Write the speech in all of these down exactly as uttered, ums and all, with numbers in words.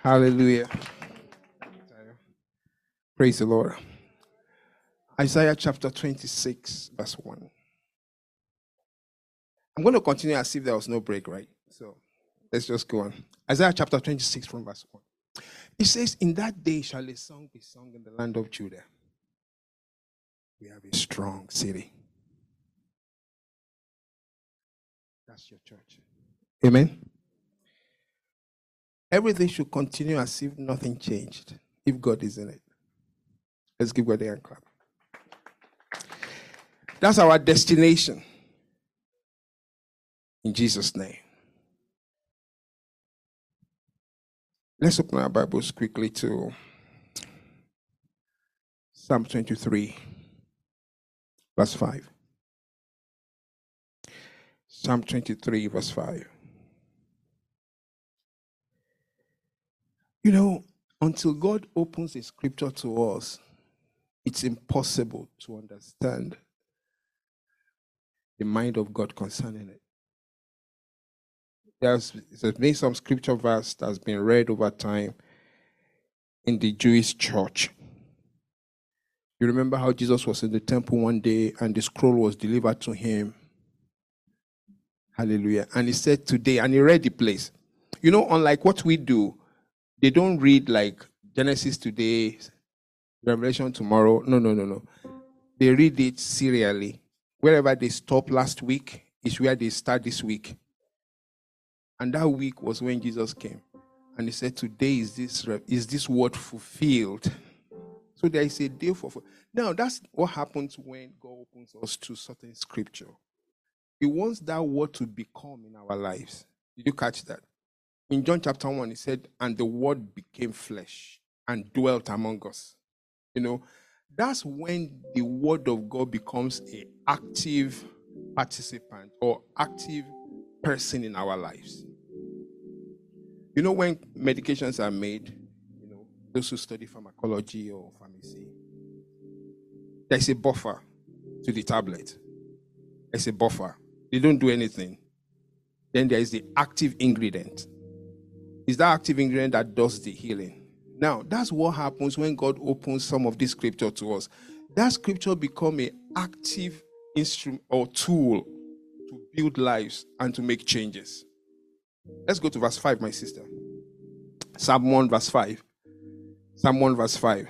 Hallelujah. Praise the Lord. Isaiah chapter twenty-six, verse one. I'm going to continue as if there was no break, right? So let's just go on. Isaiah chapter twenty-six from verse one. It says, "In that day shall a song be sung in the land of Judah. We have a strong city." That's your church. Amen. Everything should continue as if nothing changed, if God is in it. Let's give God a hand clap. That's our destination. In Jesus' name. Let's open our Bibles quickly to Psalm twenty-three, verse five. Psalm twenty-three, verse five. You know, until God opens a scripture to us, it's impossible to understand the mind of God concerning it. There's, there's been some scripture verse that's been read over time in the Jewish church. You remember how Jesus was in the temple one day and the scroll was delivered to him. Hallelujah. And he said today, and he read the place. You know, unlike what we do, they don't read like Genesis today, Revelation tomorrow. No, no, no, no. They read it serially. Wherever they stopped last week is where they start this week. And that week was when Jesus came. And he said, today is this is this word fulfilled. So there is a day for. Now, that's what happens when God opens us to certain scripture. He wants that word to become in our lives. Did you catch that? In John chapter one, he said, and the word became flesh and dwelt among us. You know, that's when the word of God becomes an active participant or active person in our lives. You know, when medications are made, you know, those who study pharmacology or pharmacy, there's a buffer to the tablet. There's a buffer. They don't do anything. Then there is the active ingredient. It's that active ingredient that does the healing. Now, that's what happens when God opens some of this scripture to us. That scripture becomes an active instrument or tool to build lives and to make changes. Let's go to verse five, my sister. Psalm one, verse five. Psalm one, verse five.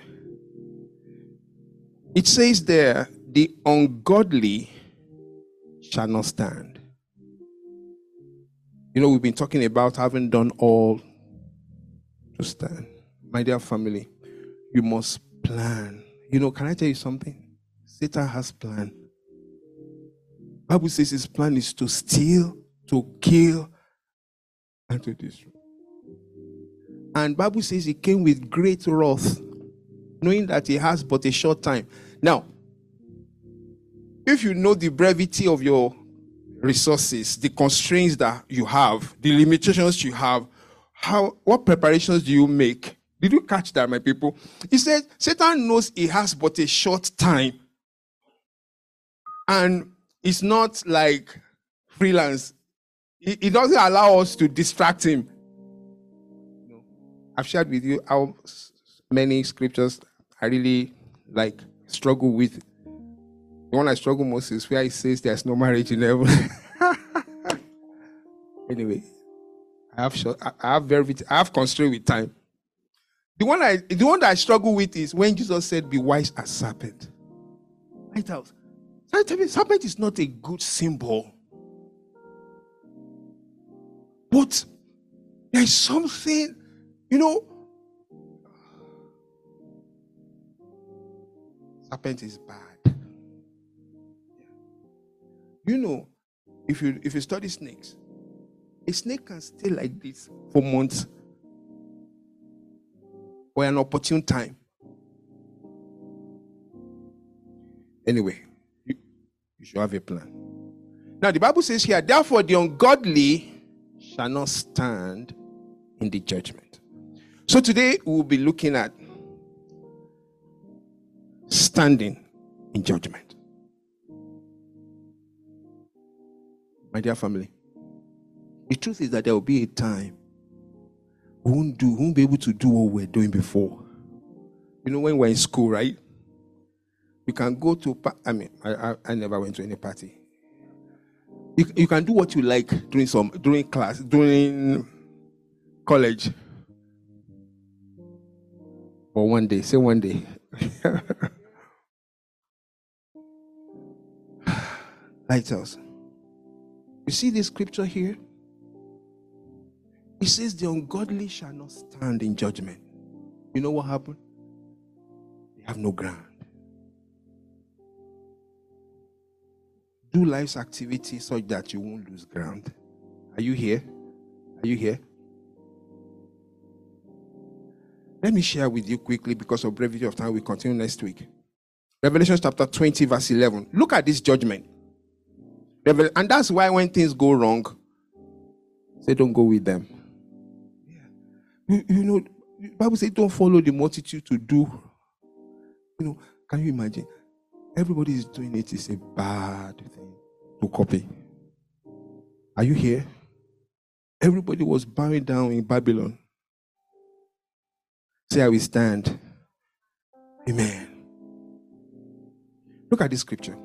It says there, the ungodly shall not stand. You know, we've been talking about having done all to stand. My dear family, you must plan. You know, can I tell you something? Satan has plan. Bible says his plan is to steal, to kill, and to destroy. And Bible says he came with great wrath, knowing that he has but a short time. Now, if you know the brevity of your resources, the constraints that you have, the limitations you have, how what preparations do you make? Did you catch that, my people? He said, Satan knows he has but a short time. And it's not like freelance. He, he doesn't allow us to distract him. I've shared with you how many scriptures I really like struggle with. The one I struggle most is where it says there's no marriage in heaven. Anyway, I have short, I have very I have constraint with time. The one I the one that I struggle with is when Jesus said, "Be wise as serpent." Right out. Serpent is not a good symbol. But there's something, you know. Serpent is bad. You know, if you if you study snakes, a snake can stay like this for months or an opportune time. Anyway, you, you should have a plan. Now, the Bible says here, therefore the ungodly shall not stand in the judgment. So today we will be looking at standing in judgment. My dear family, the truth is that there will be a time we won't do, we won't be able to do what we were doing before. You know, when we're in school, right? You can go to, I mean, I, I, I never went to any party. You, you can do what you like during some, during class, during college. But one day, say one day. Lighthouse. You see this scripture here? It says the ungodly shall not stand in judgment. You know what happened? They have no ground. Do life's activities such that you won't lose ground. Are you here? Are you here? Let me share with you quickly because of brevity of time. We continue next week. Revelation chapter twenty, verse eleven. Look at this judgment. And that's why when things go wrong, say don't go with them. Yeah. You, you know, the Bible says don't follow the multitude to do. You know, can you imagine? Everybody is doing it. It's a bad thing to copy. Are you here? Everybody was bowing down in Babylon. Say, I will stand. Amen. Look at this scripture.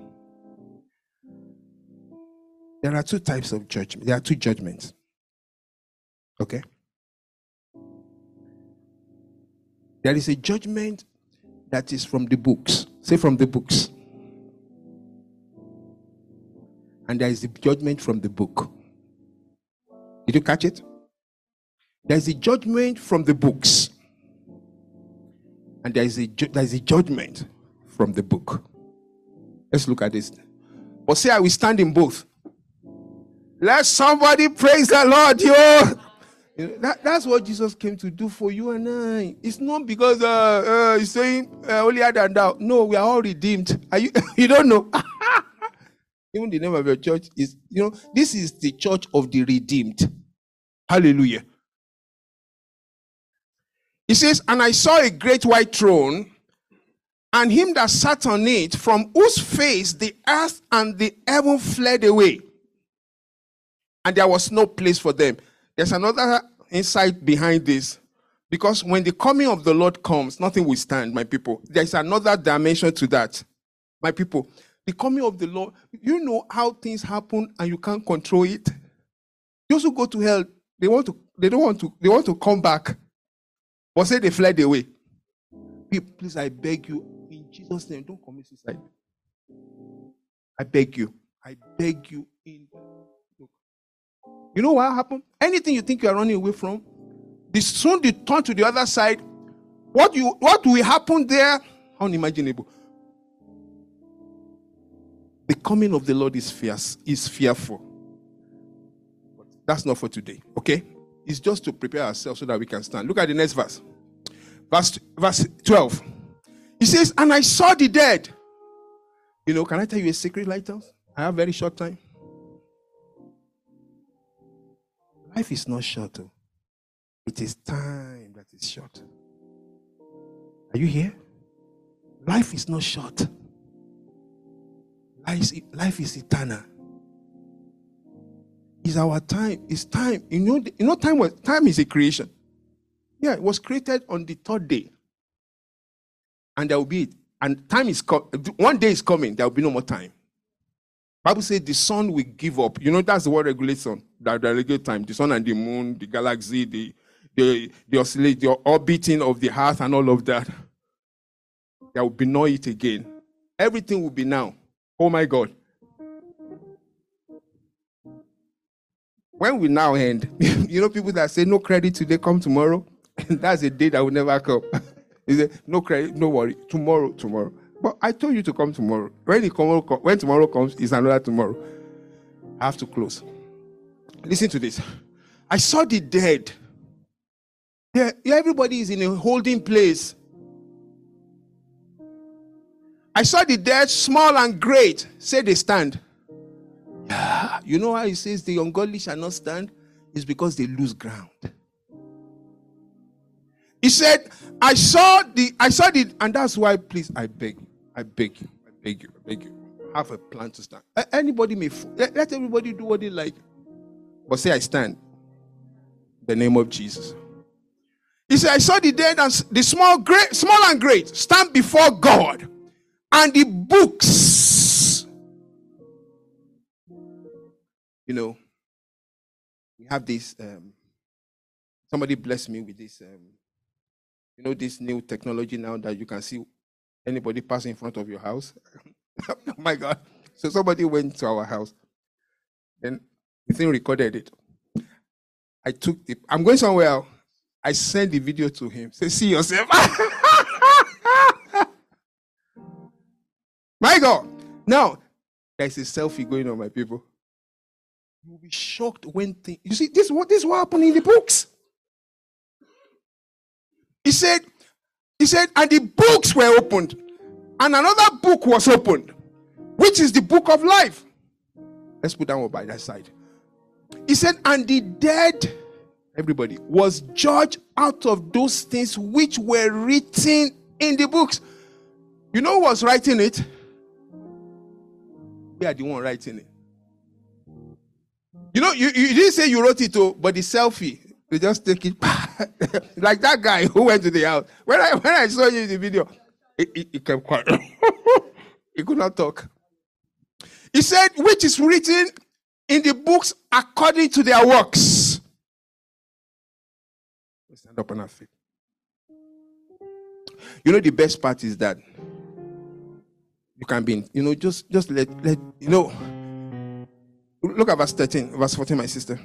There are two types of judgment. There are two judgments. Okay? There is a judgment that is from the books. Say from the books. And there is the judgment from the book. Did you catch it? There is a judgment from the books. And there is a, ju- there is a judgment from the book. Let's look at this. But say I will stand in both. Let somebody praise the Lord, yo. You know, that, that's what Jesus came to do for you and I. It's not because uh, uh, he's saying uh, holier than thou. No, we are all redeemed. Are you? You don't know. Even the name of your church is, you know, this is the church of the redeemed. Hallelujah. He says, and I saw a great white throne, and him that sat on it, from whose face the earth and the heaven fled away. And there was no place for them. There's another insight behind this. Because when the coming of the Lord comes, nothing will stand, my people. There's another dimension to that. My people, the coming of the Lord, you know how things happen and you can't control it. Those who go to hell, they want to, they don't want to, they want to come back. But say they fled away. Please, I beg you, in Jesus' name, don't commit suicide. I beg you. I beg you in. You know what happened? Anything you think you are running away from, the soon you turn to the other side, what you what will happen there? Unimaginable. The coming of the Lord is fierce, is fearful. But that's not for today, okay? It's just to prepare ourselves so that we can stand. Look at the next verse. Verse, verse twelve. He says, and I saw the dead. You know, can I tell you a secret, Lighthouse? I have very short time. Life is not short. Oh. It is time that is short. Are you here? Life is not short. Life is, life is eternal. It's our time. It's time. You know, you know time, was, time is a creation. Yeah, it was created on the third day. And there will be, and time is, co- one day is coming, there will be no more time. Bible says the sun will give up. You know, that's the word regulation, that the regular time. The sun and the moon, the galaxy, the the the oscillate, the orbiting of the earth and all of that. There will be no it again. Everything will be now. Oh my God. When we now end, you know, people that say no credit today, come tomorrow. That's a day that will never come. Is it no credit, no worry. Tomorrow, tomorrow. But I told you to come tomorrow. When the tomorrow, when tomorrow comes, it's another tomorrow. I have to close. Listen to this. I saw the dead. Yeah, everybody is in a holding place. I saw the dead, small and great. Say they stand. Yeah. You know why it says the ungodly shall not stand? It's because they lose ground. He said, I saw the, I saw the, and that's why, please, I beg, I beg you, I beg you, I beg you, have a plan to stand. Anybody may, let, let everybody do what they like. But say, I stand. In the name of Jesus. He said, I saw the dead and the small, great, small and great stand before God, and the books. You know, we have this. Um, somebody blessed me with this. Um, you know, this new technology now that you can see anybody pass in front of your house. Oh my God! So somebody went to our house, then the thing recorded it. I took the. I'm going somewhere. I sent the video to him. Say, see yourself. My God! Now there's a selfie going on, my people. You'll be shocked when things. You see, this is what this is what happened in the books. He said, he said, and the books were opened, and another book was opened, which is the book of life. Let's put that one by that side. He said, and the dead, everybody, was judged out of those things which were written in the books. You know who was writing it? We are the one writing it. You know, you, you didn't say you wrote it, oh, but the selfie, you just take it. Like that guy who went to the house. When I when I saw you in the video, he, he, he kept quiet. He could not talk. He said, which is written in the books according to their works. Let's stand up on our feet. You know, the best part is that you can be, you know, just, just let, let, you know, look at verse thirteen, verse fourteen, my sister.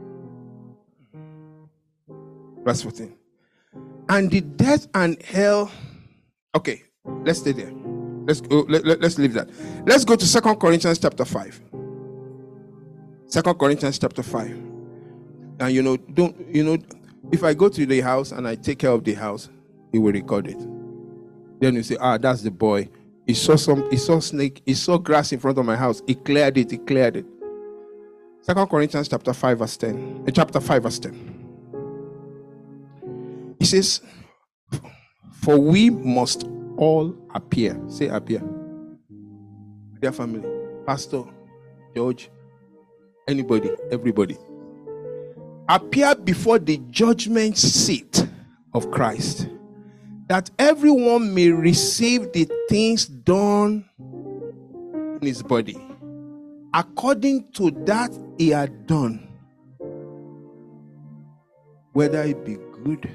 Verse fourteen. And the death and hell. Okay, let's stay there. Let's go, let, let, let's leave that. Let's go to Second Corinthians chapter five. Second Corinthians chapter five. And you know, don't you know, if I go to the house and I take care of the house, he will record it. Then you say, ah, that's the boy. He saw some, he saw snake, he saw grass in front of my house. He cleared it, he cleared it. Second Corinthians chapter five, verse ten. Uh, chapter five, verse ten. He says, for we must all appear. Say appear. Dear family, pastor, George, anybody, everybody. Appear before the judgment seat of Christ, that everyone may receive the things done in his body, according to that he had done, whether it be good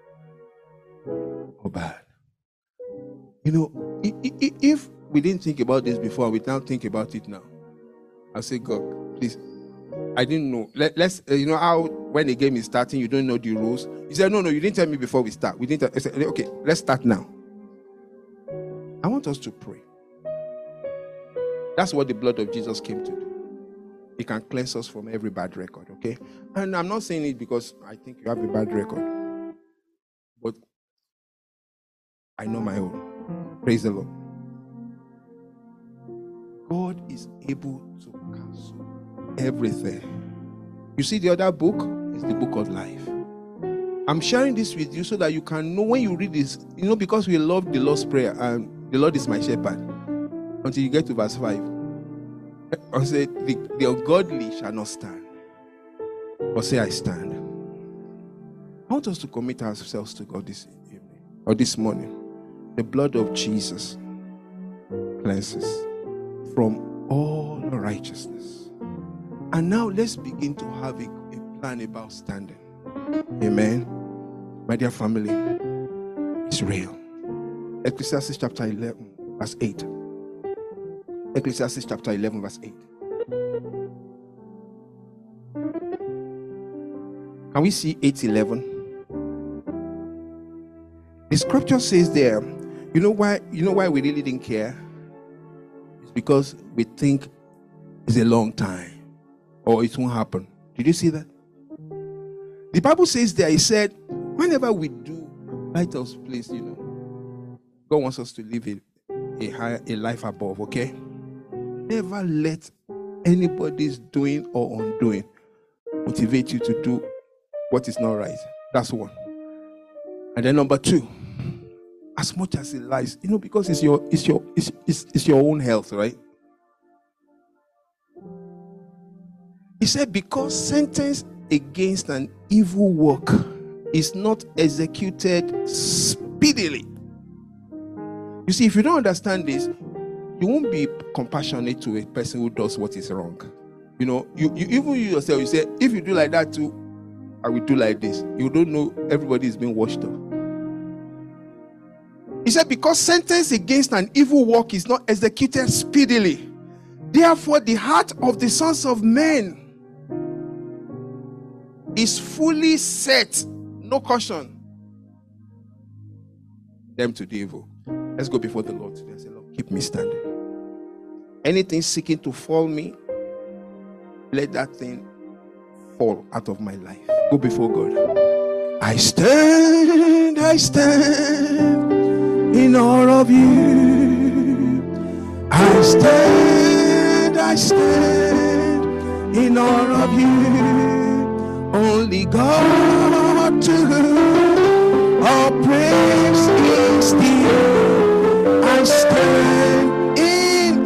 or bad. You know, if we didn't think about this before, we now think about it now. I'll say, God, please, I didn't know. Let, let's, uh, you know how when the game is starting, you don't know the rules. He said, no, no, you didn't tell me before we start. We didn't. I said, okay, let's start now. I want us to pray. That's what the blood of Jesus came to do. It can cleanse us from every bad record, okay? And I'm not saying it because I think you have a bad record. But I know my own. Praise the Lord. God is able to cancel everything. You see, the other book is the book of life. I'm sharing this with you so that you can know when you read this, you know, because we love the Lord's Prayer and the Lord is my shepherd. Until you get to verse five. I say, the, the ungodly shall not stand. Or say, I stand. I want us to commit ourselves to God this evening or this morning. The blood of Jesus cleanses from all righteousness. And now let's begin to have a, a plan about standing. Amen. My dear family, it's real. Ecclesiastes chapter eleven, verse eight. Ecclesiastes chapter eleven, verse eight. Can we see eight eleven? The scripture says there, you know why, you know why we really didn't care? It's because we think it's a long time or it won't happen. Did you see that? The Bible says there, it said, whenever we do lighthouse place, you know, God wants us to live a, a higher, a life above, okay? Never let anybody's doing or undoing motivate you to do what is not right. That's one. And then number two, as much as it lies, you know, because it's your it's your it's, it's, it's your own health, right? He said, because sentence against an evil work is not executed speedily. You see, if you don't understand this, you won't be compassionate to a person who does what is wrong. You know, you, you even you yourself, you say, if you do like that too, I will do like this. You don't know everybody is being washed up. He said, because sentence against an evil work is not executed speedily, therefore the heart of the sons of men is fully set, no caution, them to the evil. Let's go before the Lord today and say, Lord, keep me standing. Anything seeking to fall me, let that thing fall out of my life. Go before God. I stand, I stand in awe of you. I stand, I stand in awe of you. Only God to whom all praise is due. I stand in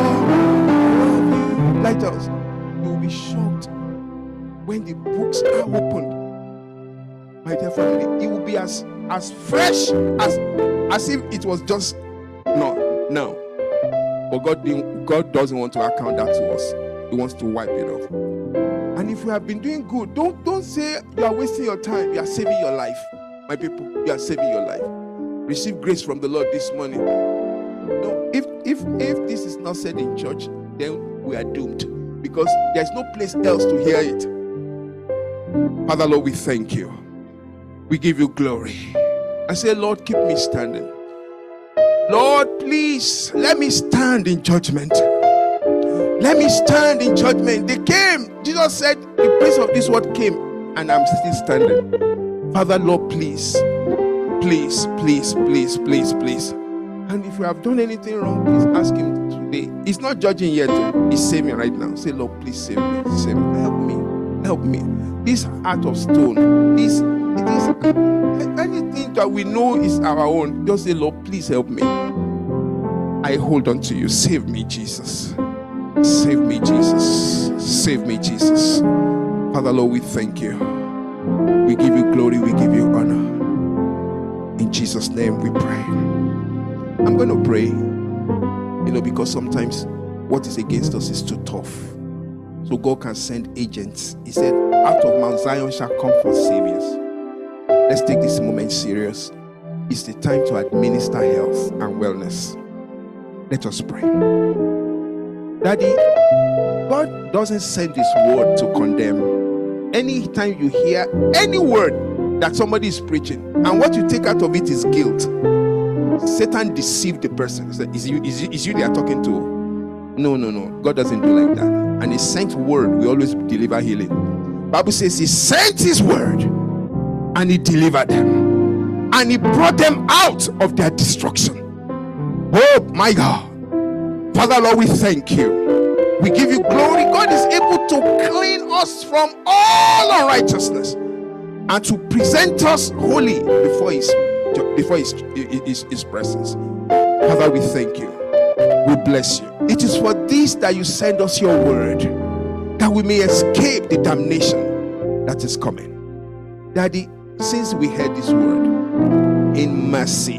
awe of you. Lighthouse, you will be shocked when the books are opened. My dear family, it will be as as fresh as as if it was just no no. But God didn't, God doesn't want to account that to us. He wants to wipe it off. And if you have been doing good, don't don't say you are wasting your time. You are saving your life, my people. You are saving your life. Receive grace from the Lord this morning. No, if if if this is not said in church, then we are doomed, because there's no place else to hear it. Father, Lord, we thank you. We give you glory. I say, Lord, keep me standing. Lord, please let me stand in judgment. Let me stand in judgment. They came. Jesus said, the prince of this world came, and I'm still standing. Father, Lord, please, please, please, please, please, please. And if you have done anything wrong, please ask him today. He's not judging yet. He's saving right now. Say, Lord, please save me. Save me. Help me. Help me. This heart of stone, this It is anything that we know is our own. Just say, Lord, please help me. I hold on to you. Save me, Jesus. Save me, Jesus. Save me, Jesus. Father, Lord, we thank you. We give you glory. We give you honor. In Jesus' name we pray. I'm going to pray, you know, because sometimes what is against us is too tough. So God can send agents. He said, out of Mount Zion shall come forth saviors. Let's take this moment serious. It's the time to administer health and wellness. Let us pray. Daddy, God doesn't send his word to condemn. Anytime you hear any word that somebody is preaching, and what you take out of it is guilt, Satan deceived the person. He said, is you, is you, is you they are talking to? No, no, no. God doesn't do like that. And his sent word will always deliver healing. Bible says he sent his word and he delivered them, and he brought them out of their destruction. Oh my God. Father, Lord, we thank you. We give you glory. God is able to clean us from all unrighteousness and to present us holy before his before his, his, his presence. Father, we thank you. We bless you. It is for this that you send us your word, that we may escape the damnation that is coming. Daddy, since we heard this word, in mercy,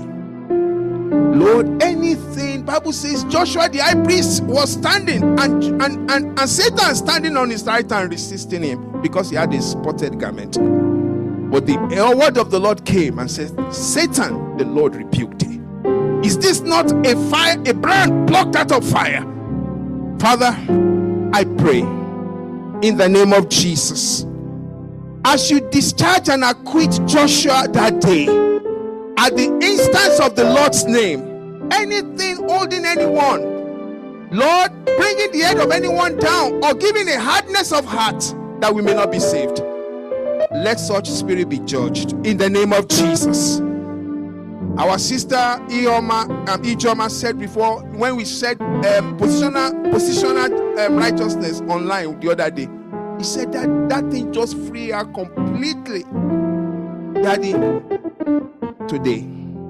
Lord, anything, Bible says Joshua the high priest was standing, and, and, and, and Satan standing on his right hand resisting him because he had a spotted garment. But the word of the Lord came and said, Satan, the Lord rebuked thee. Is this not a fire, a brand plucked out of fire? Father, I pray in the name of Jesus, as you discharge and acquit Joshua that day, at the instance of the Lord's name, anything holding anyone, Lord, bringing the head of anyone down or giving a hardness of heart that we may not be saved, let such spirit be judged in the name of Jesus. Our sister Ioma, um, Ijoma said before, when we said um, positional, positional um, righteousness online the other day, he said that that thing just free her completely. Daddy, today,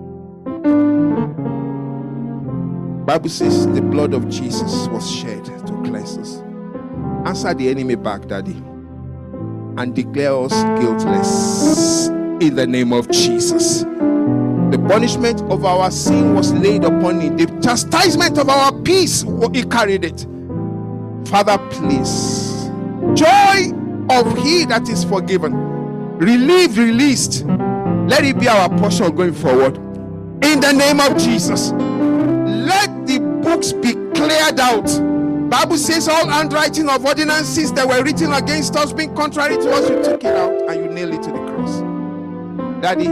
Bible says the blood of Jesus was shed to cleanse us. Answer the enemy back, Daddy, and declare us guiltless in the name of Jesus. The punishment of our sin was laid upon him. The chastisement of our peace, he carried it. Father, please, joy of he that is forgiven, relieved, released, let it be our portion going forward. In the name of Jesus, let the books be cleared out. Bible says all handwriting of ordinances that were written against us, being contrary to us, you took it out and you nailed it to the cross. Daddy,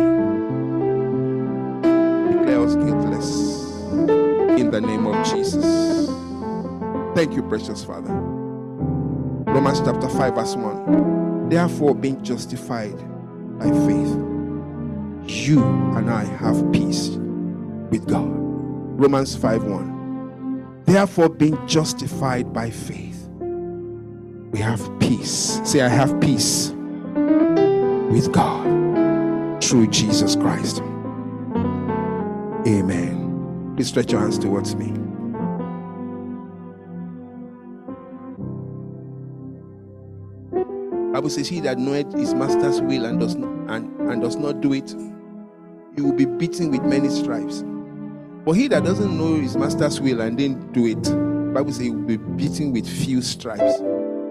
declare us guiltless in the name of Jesus. Thank you, precious Father. Romans chapter five verse one. Therefore, being justified by faith, you and I have peace with God. Romans five one. Therefore, being justified by faith, we have peace. Say, I have peace with God through Jesus Christ. Amen. Please stretch your hands towards me. Bible says, he that knoweth his master's will and does not, and, and does not do it, he will be beaten with many stripes. But he that doesn't know his master's will and then do it, the Bible says he will be beaten with few stripes.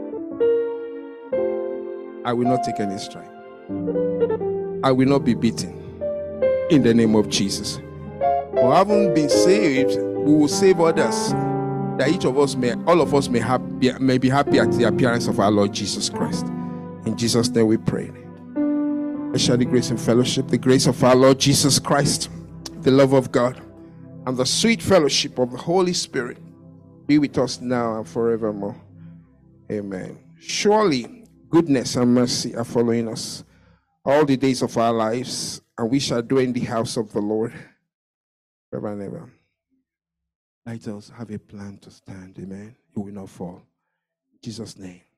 I will not take any stripe. I will not be beaten in the name of Jesus. For having been saved, we will save others, that each of us may, all of us may, have, may be happy at the appearance of our Lord Jesus Christ. In Jesus' name we pray. Let's share the grace and fellowship, the grace of our Lord Jesus Christ, the love of God, and the sweet fellowship of the Holy Spirit be with us now and forevermore. Amen. Surely goodness and mercy are following us all the days of our lives, and we shall dwell in the house of the Lord forever and ever. Let us have a plan to stand. Amen. You will not fall. In Jesus' name.